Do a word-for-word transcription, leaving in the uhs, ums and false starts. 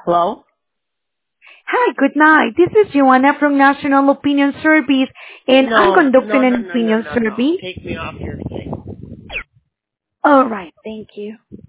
Hello? Hi, good night. This is Joanna from National Opinion Service, and I'm No, no, conducting no, an no, no, opinion no, no. survey. Take me off your thing. All right, thank you.